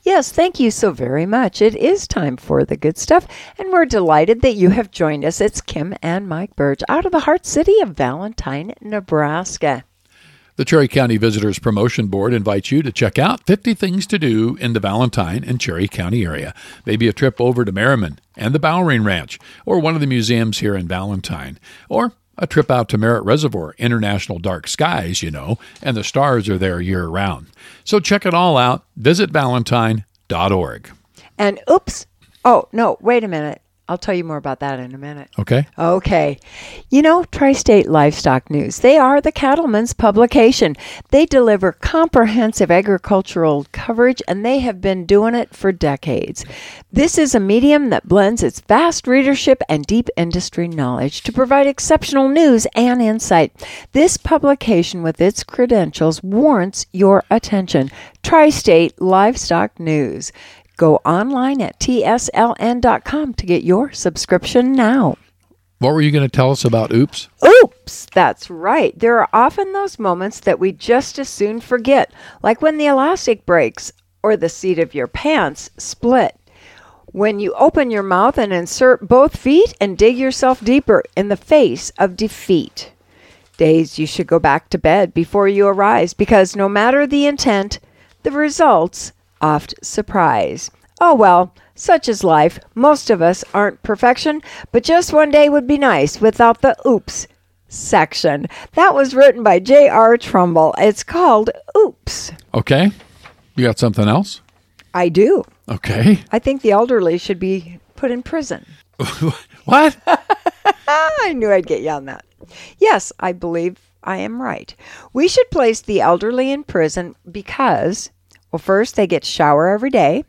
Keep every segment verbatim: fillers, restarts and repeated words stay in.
Yes, thank you so very much. It is time for the good stuff, and we're delighted that you have joined us. It's Kim and Mike Burge out of the heart city of Valentine, Nebraska. The Cherry County Visitors Promotion Board invites you to check out fifty things to do in the Valentine and Cherry County area. Maybe a trip over to Merriman and the Bowering Ranch, or one of the museums here in Valentine, or a trip out to Merritt Reservoir, International Dark Skies, you know, and the stars are there year-round. So check it all out. Visit valentine dot org. And oops, oh, no, wait a minute. I'll tell you more about that in a minute. Okay. Okay. You know, Tri-State Livestock News, they are the cattleman's publication. They deliver comprehensive agricultural coverage, and they have been doing it for decades. This is a medium that blends its vast readership and deep industry knowledge to provide exceptional news and insight. This publication, with its credentials, warrants your attention. Tri-State Livestock News. Go online at T S L N dot com to get your subscription now. What were you going to tell us about Oops? Oops, that's right. There are often those moments that we just as soon forget, like when the elastic breaks or the seat of your pants split. When you open your mouth and insert both feet and dig yourself deeper in the face of defeat. Days you should go back to bed before you arise, because no matter the intent, the results oft surprise. Oh well, such is life. Most of us aren't perfection, but just one day would be nice without the oops section. That was written by J R Trumbull. It's called Oops. Okay. You got something else? I do. Okay. I think the elderly should be put in prison. What? I knew I'd get you on that. Yes, I believe I am right. We should place the elderly in prison because, well, first, they get shower every day,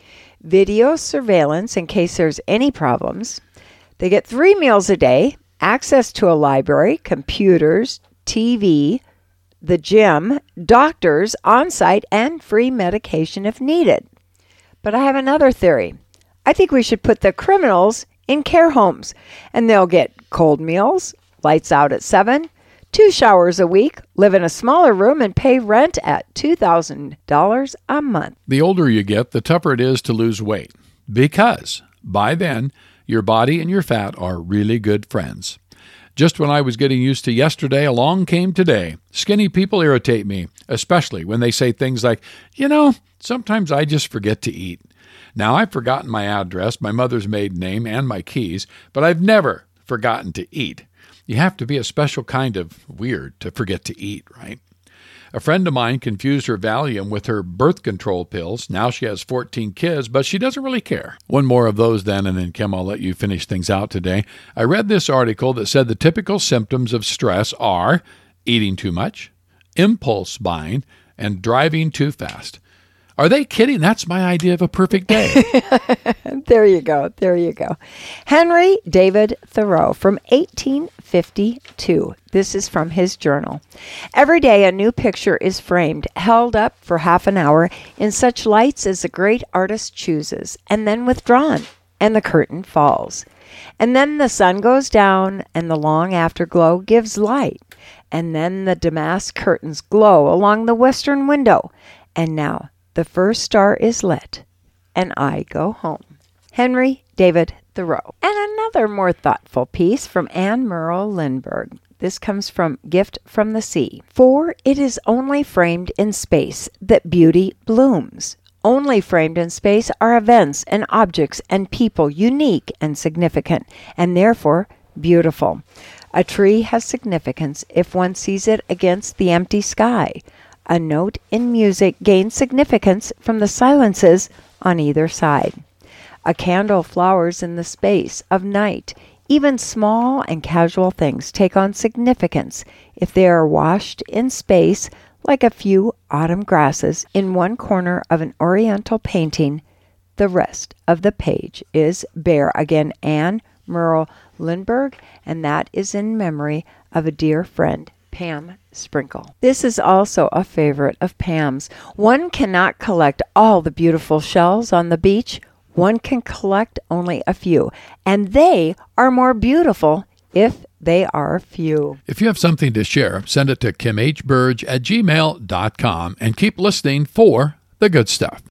video surveillance in case there's any problems. They get three meals a day, access to a library, computers, T V, the gym, doctors on-site, and free medication if needed. But I have another theory. I think we should put the criminals in care homes, and they'll get cold meals, lights out at seven, two showers a week, live in a smaller room, and pay rent at two thousand dollars a month. The older you get, the tougher it is to lose weight, because by then, your body and your fat are really good friends. Just when I was getting used to yesterday, along came today. Skinny people irritate me, especially when they say things like, you know, sometimes I just forget to eat. Now, I've forgotten my address, my mother's maiden name, and my keys, but I've never forgotten to eat. You have to be a special kind of weird to forget to eat, right? A friend of mine confused her Valium with her birth control pills. Now she has fourteen kids, but she doesn't really care. One more of those then, and then, Kim, I'll let you finish things out today. I read this article that said the typical symptoms of stress are eating too much, impulse buying, and driving too fast. Are they kidding? That's my idea of a perfect day. There you go. There you go. Henry David Thoreau from eighteen fifty-two. This is from his journal. Every day a new picture is framed, held up for half an hour in such lights as the great artist chooses, and then withdrawn, and the curtain falls. And then the sun goes down, and the long afterglow gives light. And then the damask curtains glow along the western window. And now the first star is lit, and I go home. Henry David Thoreau. And another more thoughtful piece from Anne Merle Lindbergh. This comes from Gift from the Sea. For it is only framed in space that beauty blooms. Only framed in space are events and objects and people unique and significant, and therefore beautiful. A tree has significance if one sees it against the empty sky. A note in music gains significance from the silences on either side. A candle flowers in the space of night. Even small and casual things take on significance if they are washed in space like a few autumn grasses in one corner of an oriental painting. The rest of the page is bare. Again, Anne Merle Lindbergh, and that is in memory of a dear friend, Pam Sprinkle. This is also a favorite of Pam's. One cannot collect all the beautiful shells on the beach. One can collect only a few, and they are more beautiful if they are few. If you have something to share, send it to kim h burge at gmail dot com and keep listening for the good stuff.